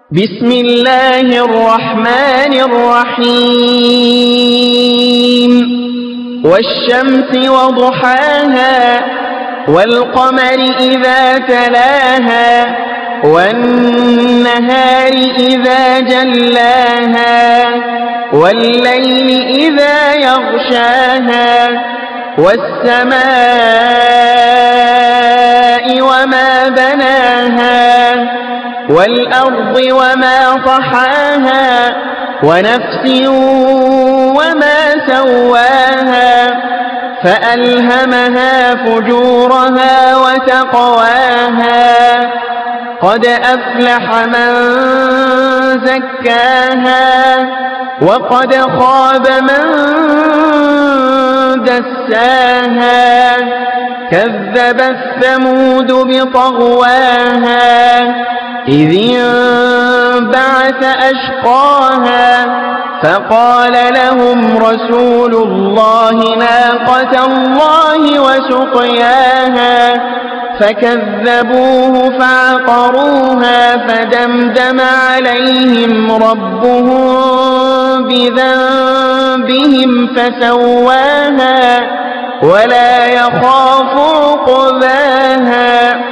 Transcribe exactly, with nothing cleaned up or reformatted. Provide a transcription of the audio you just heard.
بسم الله الرحمن الرحيم والشمس وضحاها والقمر إذا تلاها والنهار إذا جلاها والليل إذا يغشاها والسماء وما بناها والأرض وما طحاها ونفس وما سواها فألهمها فجورها وتقواها قد أفلح من زكاها وقد خاب من دساها كذب الثمود بطغواها إذ انبعث أشقاها فقال لهم رسول الله ناقة الله وسقياها فكذبوه فعقروها فدمدم عليهم ربهم بذنبهم فسواها ولا يخاف عقباها.